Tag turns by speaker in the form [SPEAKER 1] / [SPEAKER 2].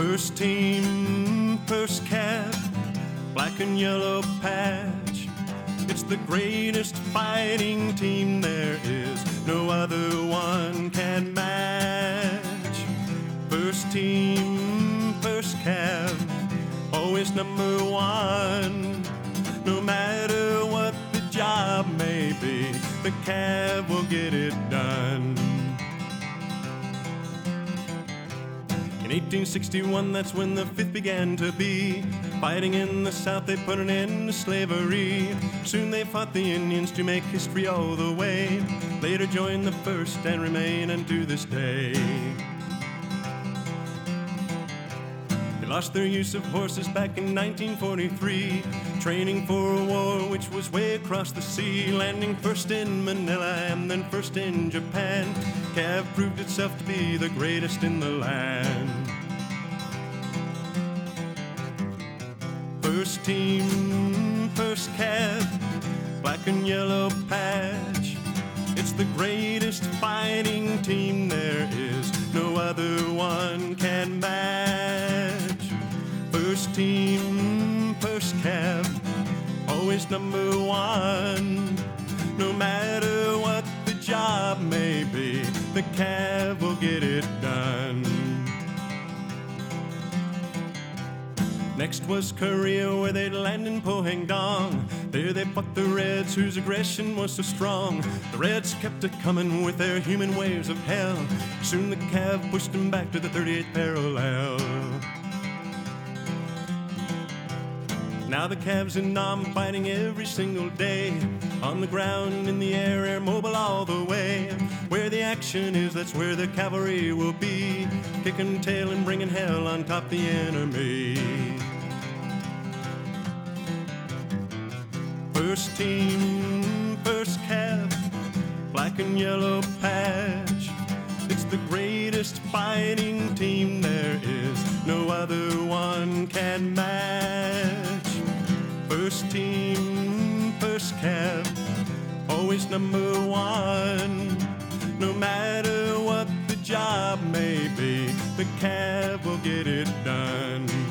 [SPEAKER 1] First team, first cap, black and yellow patch. It's the greatest fighting team there is, no other one can match. First team, first cap, always number one. No matter what the job may be, the Cav will get it done. In 1861, that's when the 5th began to be. Fighting in the South, they put an end to slavery. Soon they fought the Indians to make history all the way. Later joined the 1st and remain unto this day. They lost their use of horses back in 1943, training for a war which was way across the sea. Landing first in Manila and then first in Japan, Cav proved itself to be the greatest in the land. First team, first Cav, black and yellow patch. It's the greatest fighting team there is, no other one can match. First team, first Cav, always number one. No matter what the job may be, the Cav will get it done. Next was Korea, where they'd land in Pohang Dong. There they fought the Reds, whose aggression was so strong. The Reds kept it coming with their human waves of hell. Soon the Cav pushed them back to the 38th parallel. Now the Cavs in Nam fighting every single day. On the ground, in the air, air mobile all the way. Where the action is, that's where the cavalry will be, kicking tail and bringing hell on top the enemy. First team, first Cav, black and yellow patch. It's the greatest fighting team there is, no other one can match. First team, first Cav, always number one. No matter what the job may be, the Cav will get it done.